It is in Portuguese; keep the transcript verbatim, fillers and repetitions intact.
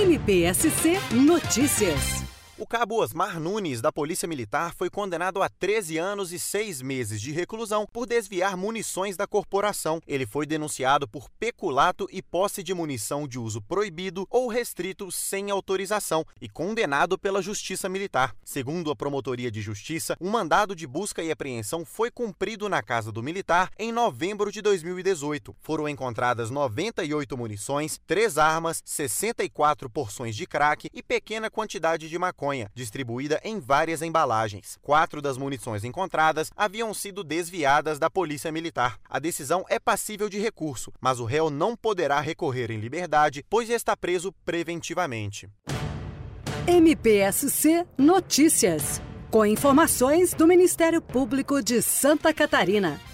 M P S C Notícias. O cabo Osmar Nunes, da Polícia Militar, foi condenado a treze anos e seis meses de reclusão por desviar munições da corporação. Ele foi denunciado por peculato e posse de munição de uso proibido ou restrito sem autorização e condenado pela Justiça Militar. Segundo a Promotoria de Justiça, um mandado de busca e apreensão foi cumprido na casa do militar em novembro de dois mil e dezoito. Foram encontradas noventa e oito munições, três armas, sessenta e quatro porções de crack e pequena quantidade de maconha, distribuída em várias embalagens. Quatro das munições encontradas haviam sido desviadas da Polícia Militar. A decisão é passível de recurso, mas o réu não poderá recorrer em liberdade, pois está preso preventivamente. M P S C Notícias, com informações do Ministério Público de Santa Catarina.